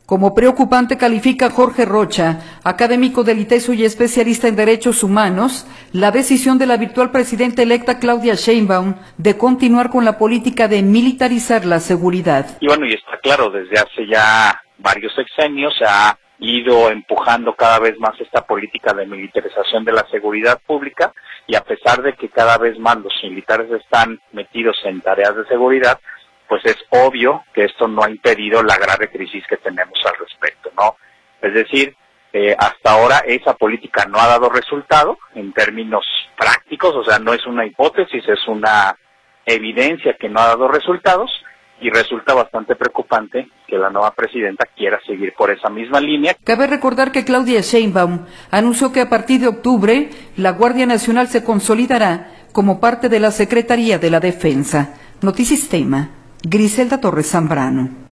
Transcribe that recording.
Como preocupante califica Jorge Rocha, académico del ITESO y especialista en derechos humanos, la decisión de la virtual presidenta electa Claudia Sheinbaum de continuar con la política de militarizar la seguridad. Y bueno, y está claro, desde hace ya varios sexenios se ha ido empujando cada vez más esta política de militarización de la seguridad pública, y a pesar de que cada vez más los militares están metidos en tareas de seguridad, pues es obvio que esto no ha impedido la grave crisis que tenemos al respecto, ¿no? Es decir, hasta ahora esa política no ha dado resultado en términos prácticos, o sea, no es una hipótesis, es una evidencia que no ha dado resultados, y resulta bastante preocupante que la nueva presidenta quiera seguir por esa misma línea. Cabe recordar que Claudia Sheinbaum anunció que a partir de octubre la Guardia Nacional se consolidará como parte de la Secretaría de la Defensa. Notisistema, Griselda Torres Zambrano.